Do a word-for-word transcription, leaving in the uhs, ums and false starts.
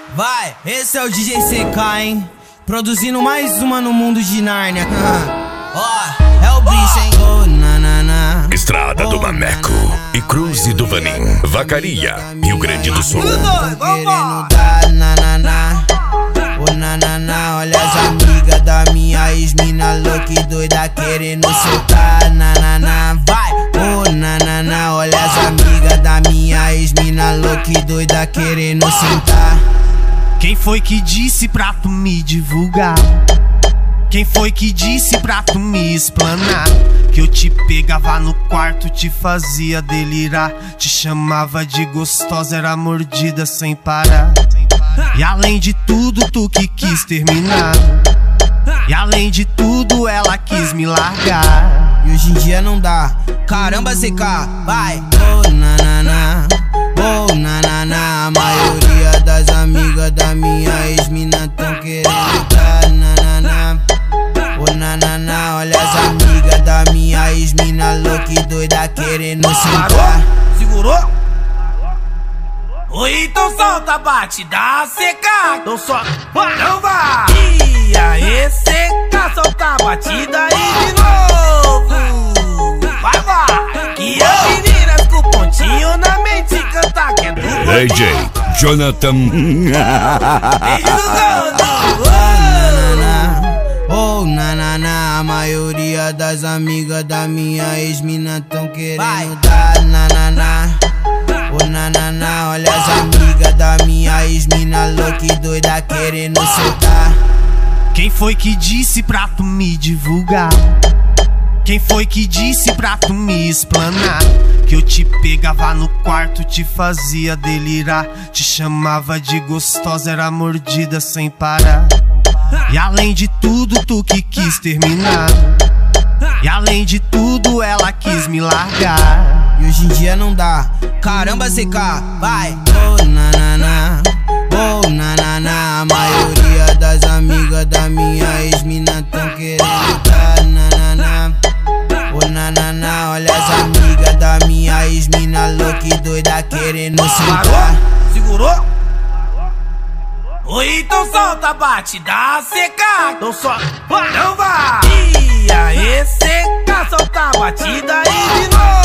Vai, esse é o D J C K, hein? Produzindo mais uma no mundo de Nárnia. Ó, oh, é o bicho, hein? Oh, na, na, na. Estrada do Mameco e Cruze do Vanim, Vacaria, Rio Grande do Sul. Querendo dar, na, na, na. Oh, na, na, na. Olha as amigas da minha ex-mina louca e doida querendo soltar, na, na, na. Vai, oh, na, na, na. Olha as amigas da minha ex-mina louca e doida querendo sentar. Quem foi que disse pra tu me divulgar? Quem foi que disse pra tu me explanar? Que eu te pegava no quarto, te fazia delirar, te chamava de gostosa, era mordida sem parar. E além de tudo, tu que quis terminar. E além de tudo, ela quis me largar. E hoje em dia não dá. Caramba, C K, vai. Oh, na, na, na. Oh, na, na, na. A maioria das amigas da minha ex-mina tão querendo dar, na, na, na. Oh, na, na, na. Olha as amigas da minha ex-mina louca e doida querendo sentar. Segurou? Oi, então solta a batida, C K. Então só, não vai. E aí, C K, solta a batida aí de novo. Vai, vai. Que as meninas com pontinho na mente canta que é do D J Jonathan. Oh, na, na, na. A maioria das amigas da minha ex-mina tão querendo dar, na, na, na. Oh, na, na, na. Olha as amigas da minha ex-mina louca e doida querendo soltar. Quem foi que disse pra tu me divulgar? Quem foi que disse pra tu me explanar? Que eu te pegava no quarto, te fazia delirar, te chamava de gostosa, era mordida sem parar. E além de tudo, tu que quis terminar. E além de tudo, ela quis me largar. E hoje em dia não dá. Caramba, C K, vai. Oh, na, na, na. Oh, na, na, na. A maioria das amigas da minha ex-mina tão querendo dar, na, na, na. Oh, na, na, na. Olha as amigas da minha ex-mina louca e doida querendo sentar. Segurou? Oi, então solta a batida, C K. Então só, não vai. E aí, C K, solta a batida aí de novo.